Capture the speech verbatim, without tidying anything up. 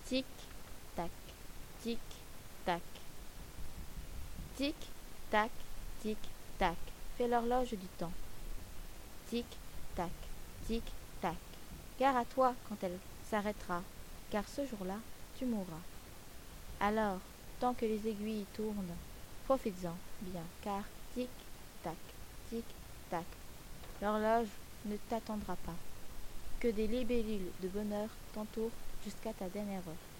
Tic, tac, tic, tac. Tic, tac, tic, tac, fait l'horloge du temps. Tic, tac, tic, tac. Gare à toi quand elle s'arrêtera, car ce jour-là, tu mourras. Alors, tant que les aiguilles tournent, profites-en bien, car tic, tac, tic, tac, l'horloge ne t'attendra pas. Que des libellules de bonheur t'entourent jusqu'à ta dernière heure.